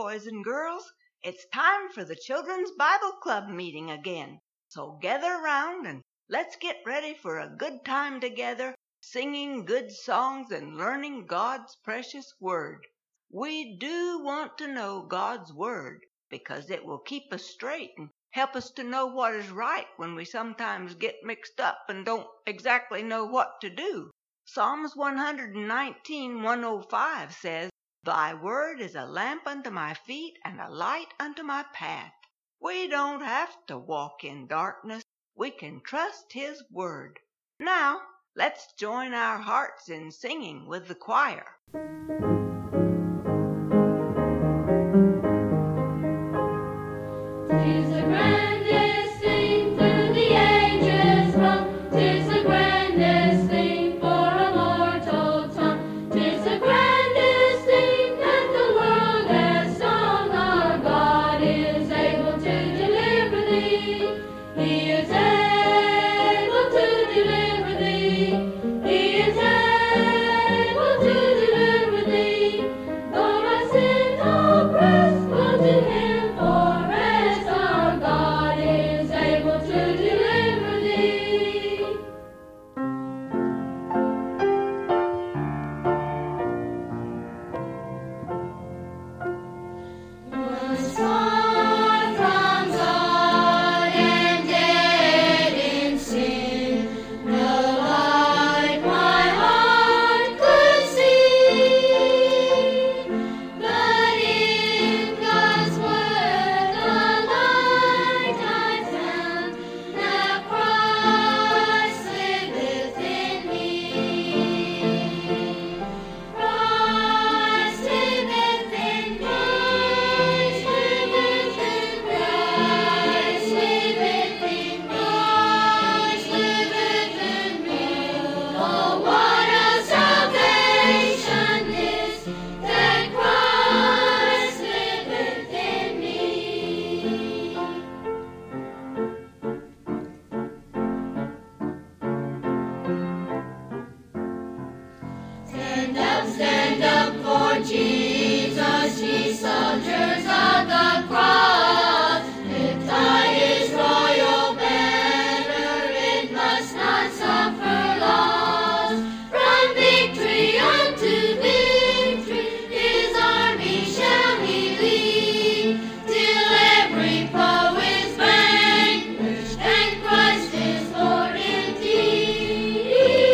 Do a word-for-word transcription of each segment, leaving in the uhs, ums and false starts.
boys and girls. It's time for the Children's Bible Club meeting again. So gather round and let's get ready for a good time together, singing good songs and learning God's precious Word. We do want to know God's Word because it will keep us straight and help us to know what is right when we sometimes get mixed up and don't exactly know what to do. Psalms one nineteen, one oh five says, Thy word is a lamp unto my feet and a light unto my path. We don't have to walk in darkness. We can trust His word. Now, let's join our hearts in singing with the choir. Tis the grandest thing through the ages rung. Tis the grandest thing for a mortal tongue. Tis the grandest thing that the world has sung. Our God is able to deliver thee. He is able to deliver thee. He is able to deliver thee. Though my sin oppressed, go to Him for rest. Our God is able to deliver thee. The sun from God and dead in sin, the light my heart could see. But in God's word the light I found, that Christ liveth in me. Christ liveth in me. Christ liveth in me. Christ liveth in me. Christ liveth in me. Oh, what a salvation is that Christ liveth in me. Stand up, stand up for Jesus, ye soldiers of the cross. Lift high His royal banner, it must not suffer loss. From victory unto victory, His army shall He lead, till every foe is vanquished, and Christ is Lord indeed.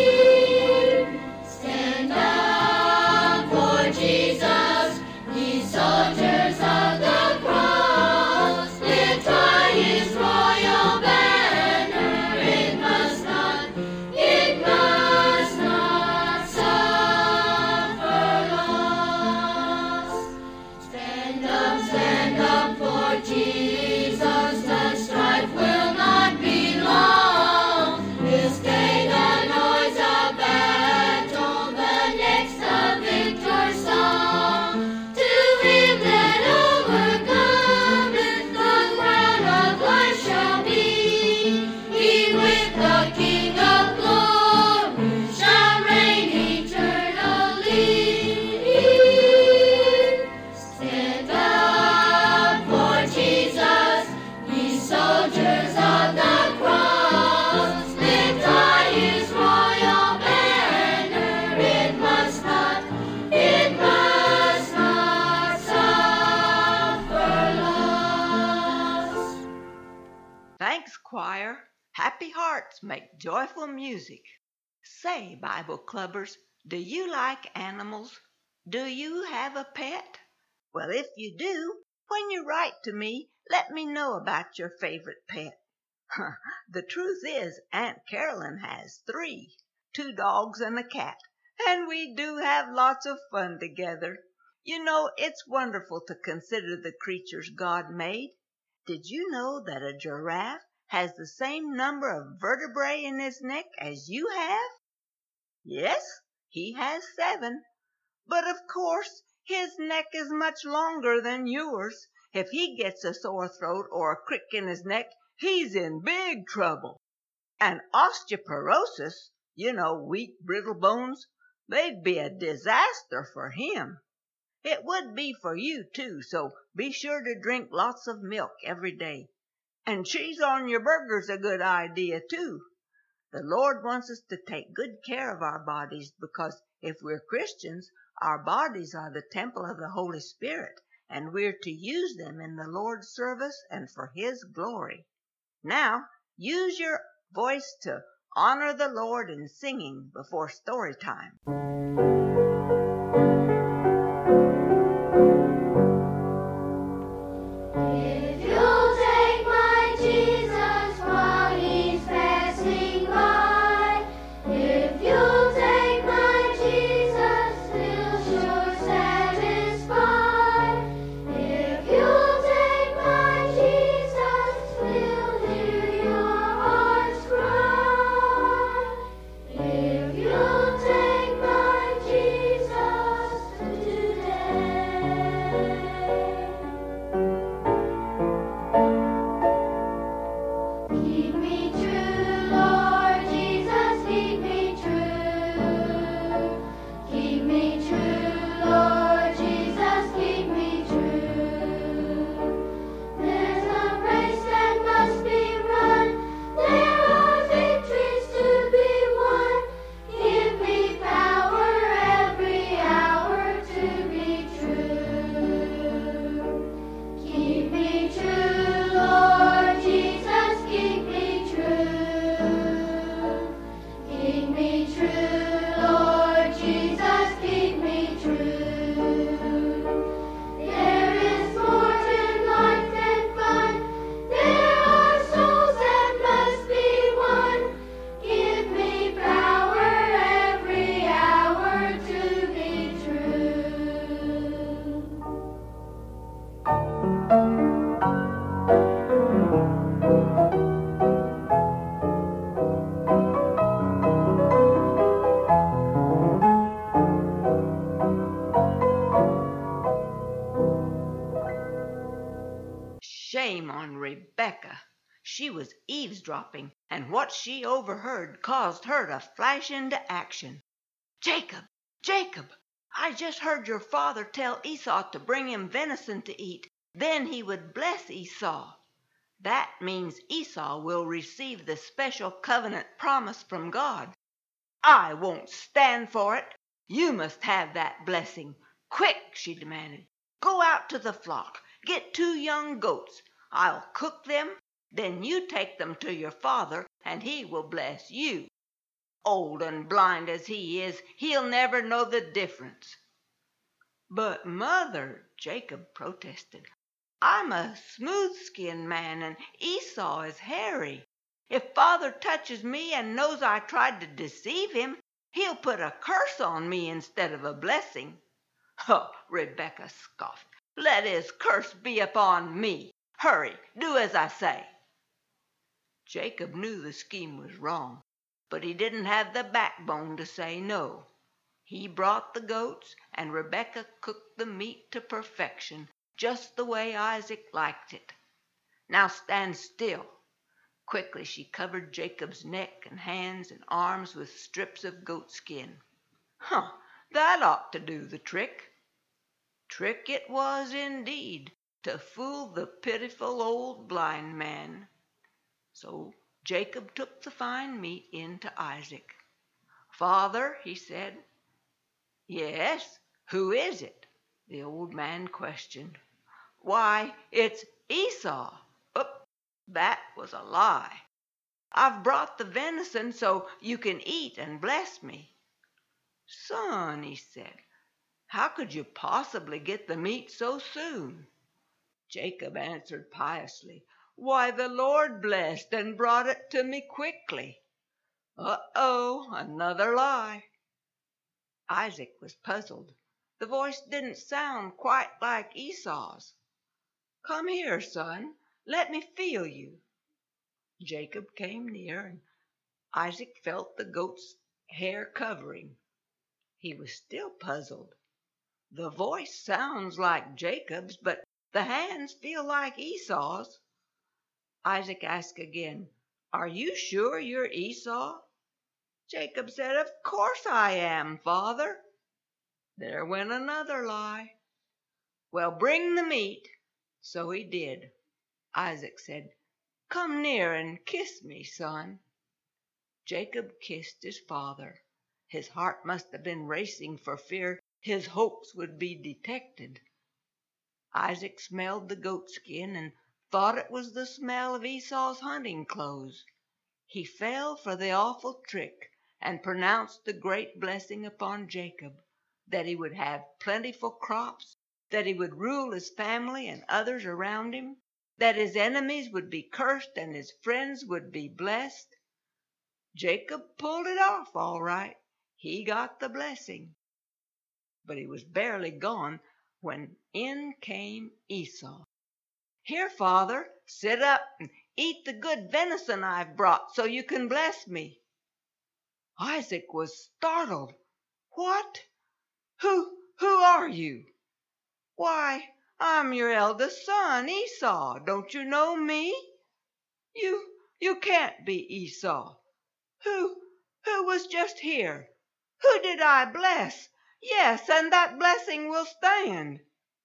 Stand up for Jesus, ye soldiers of the cross. Lift high His royal banner, it must not, it must not suffer loss. Stand up, stand up for Jesus, the strife will not be long. This day the noise of battle, the next the victor's song. To him that overcometh, the crown of life shall be. He with the King of glory shall reign eternally. Stand up for Jesus, ye soldiers of the cross. Lift high His royal banner, it must not, it must not suffer loss. Thanks, choir. Happy hearts make joyful music. Say, Bible clubbers, do you like animals? Do you have a pet? Well, if you do, when you write to me, let me know about your favorite pet. The truth is, Aunt Carolyn has three, two dogs and a cat, and we do have lots of fun together. You know, it's wonderful to consider the creatures God made. Did you know that a giraffe has the same number of vertebrae in his neck as you have? Yes, he has seven. But of course, his neck is much longer than yours. If he gets a sore throat or a crick in his neck, he's in big trouble. And osteoporosis, you know, weak, brittle bones, they'd be a disaster for him. It would be for you, too, so be sure to drink lots of milk every day. And cheese on your burger's a good idea, too. The Lord wants us to take good care of our bodies because if we're Christians, our bodies are the temple of the Holy Spirit, and we're to use them in the Lord's service and for His glory. Now, use your voice to honor the Lord in singing before story time. If you'll take my Jesus while He's passing by, if you'll take my Jesus, He'll sure satisfy. If you'll take my Jesus, He'll hear your heart's cry. If you'll take my Jesus today. Keep me true, Lord Jesus, keep me true. Keep me true, Lord Jesus, keep me true. There's a race that must be run, there are victories to be won. Give me power every hour to be true. Keep me true, Lord Jesus, keep me true. Keep me true, Lord Jesus, keep me true. There is more to life than fun. There are souls that must be won. Give me power every hour to be true. Shame on Rebecca. She was eavesdropping, and what she overheard caused her to flash into action. Jacob, Jacob, I just heard your father tell Esau to bring him venison to eat. Then he would bless Esau. That means Esau will receive the special covenant promise from God. I won't stand for it. You must have that blessing. Quick, she demanded. Go out to the flock. Get two young goats. I'll cook them. Then you take them to your father, and he will bless you. Old and blind as he is, he'll never know the difference. But, Mother, Jacob protested, I'm a smooth-skinned man, and Esau is hairy. If Father touches me and knows I tried to deceive him, he'll put a curse on me instead of a blessing. Oh, Rebecca scoffed. Let his curse be upon me. Hurry, do as I say. Jacob knew the scheme was wrong, but he didn't have the backbone to say no. He brought the goats, and Rebecca cooked the meat to perfection, just the way Isaac liked it. Now stand still. Quickly she covered Jacob's neck and hands and arms with strips of goat skin. Huh, that ought to do the trick. Trick it was indeed, to fool the pitiful old blind man. So Jacob took the fine meat in to Isaac. Father, he said. Yes, who is it? The old man questioned. Why, it's Esau. Oop, that was a lie. I've brought the venison so you can eat and bless me. Son, he said, how could you possibly get the meat so soon? Jacob answered piously, Why, the Lord blessed and brought it to me quickly. Uh-oh, another lie. Isaac was puzzled. The voice didn't sound quite like Esau's. Come here, son. Let me feel you. Jacob came near, and Isaac felt the goat's hair covering. He was still puzzled. The voice sounds like Jacob's, but the hands feel like Esau's. Isaac asked again, Are you sure you're Esau? Jacob said, Of course I am, father. There went another lie. Well, bring the meat. So he did. Isaac said, "Come near and kiss me, son." Jacob kissed his father. His heart must have been racing for fear his hopes would be detected. Isaac smelled the goatskin and thought it was the smell of Esau's hunting clothes. He fell for the awful trick and pronounced the great blessing upon Jacob, that he would have plentiful crops, that he would rule his family and others around him, that his enemies would be cursed and his friends would be blessed. Jacob pulled it off all right. He got the blessing. But he was barely gone when in came Esau. "Here, father, sit up and eat the good venison I've brought so you can bless me." Isaac was startled. "What? Who, who are you?" "Why, I'm your eldest son, Esau. Don't you know me?" You, you can't be Esau. Who, who was just here? Who did I bless? Yes, and that blessing will stand."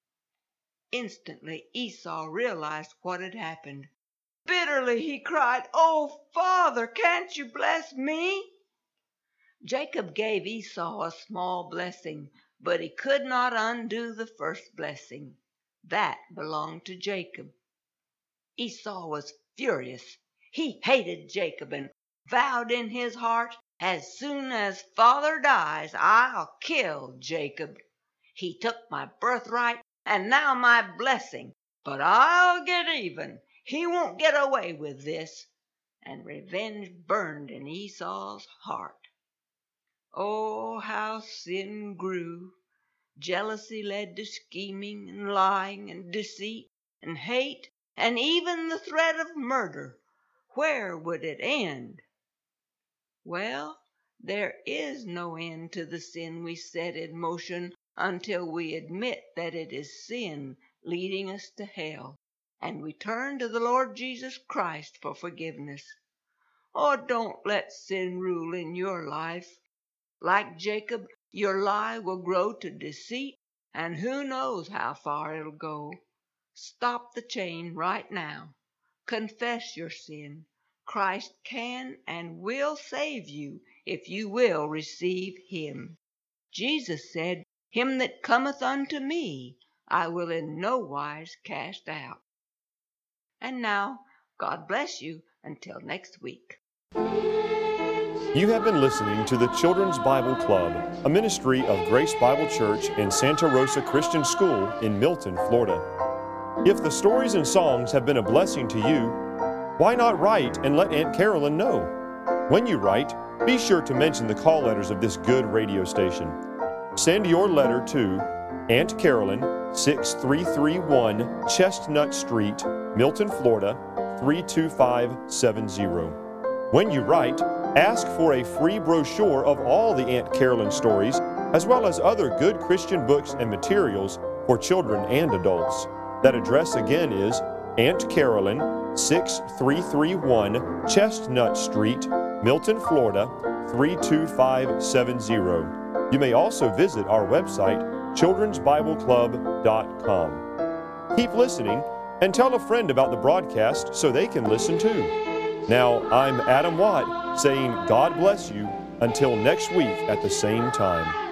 Instantly Esau realized what had happened. Bitterly he cried, "Oh, father, can't you bless me?" Jacob gave Esau a small blessing, but he could not undo the first blessing. That belonged to Jacob. Esau was furious. He hated Jacob and vowed in his heart, "As soon as father dies, I'll kill Jacob. He took my birthright and now my blessing, but I'll get even. He won't get away with this." And revenge burned in Esau's heart. Oh, how sin grew! Jealousy led to scheming and lying and deceit and hate and even the threat of murder. Where would it end? Well, there is no end to the sin we set in motion until we admit that it is sin leading us to hell, and we turn to the Lord Jesus Christ for forgiveness. Oh, don't let sin rule in your life. Like Jacob, your lie will grow to deceit, and who knows how far it'll go. Stop the chain right now. Confess your sin. Christ can and will save you if you will receive him. Jesus said, "Him that cometh unto me, I will in no wise cast out." And now, God bless you until next week. You have been listening to the Children's Bible Club, a ministry of Grace Bible Church and Santa Rosa Christian School in Milton, Florida. If the stories and songs have been a blessing to you, why not write and let Aunt Carolyn know? When you write, be sure to mention the call letters of this good radio station. Send your letter to Aunt Carolyn, six three three one Chestnut Street, Milton, Florida, three two five seven zero. When you write, ask for a free brochure of all the Aunt Carolyn stories, as well as other good Christian books and materials for children and adults. That address again is Aunt Carolyn, six three three one Chestnut Street, Milton, Florida, three two five seven zero. You may also visit our website, children's bible club dot com. Keep listening and tell a friend about the broadcast so they can listen too. Now, I'm Adam Watt saying God bless you until next week at the same time.